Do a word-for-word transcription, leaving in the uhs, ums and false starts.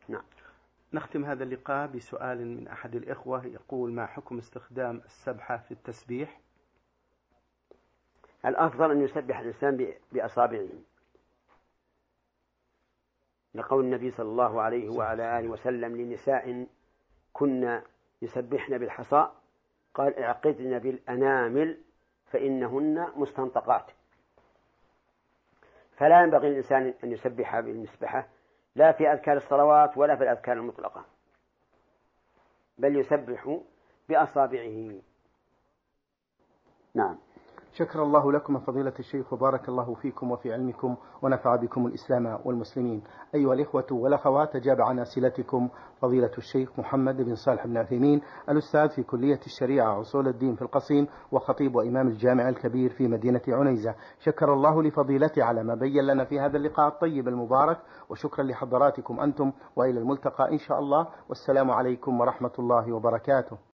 نعم. نختم هذا اللقاء بسؤال من أحد الإخوة يقول: ما حكم استخدام السبحة في التسبيح؟ الأفضل أن يسبح الإنسان بأصابعه، لقول النبي صلى الله عليه وعلى آله وسلم لنساء كنا يسبحن بالحصى قال: اعقدن بالأنامل فإنهن مستنطقات. فلا ينبغي للإنسان أن يسبح بالمسبحة لا في أذكار الصلوات ولا في الأذكار المطلقة، بل يسبح بأصابعه. نعم. شكر الله لكم فضيلة الشيخ وبارك الله فيكم وفي علمكم ونفع بكم الإسلام والمسلمين. أيها الإخوة والأخوات، أجاب عن أسئلتكم فضيلة الشيخ محمد بن صالح بن عثيمين، الأستاذ في كلية الشريعة وأصول الدين في القصيم وخطيب وإمام الجامع الكبير في مدينة عنيزة. شكر الله لفضيلته على ما بين لنا في هذا اللقاء الطيب المبارك، وشكرا لحضراتكم أنتم، وإلى الملتقى إن شاء الله، والسلام عليكم ورحمة الله وبركاته.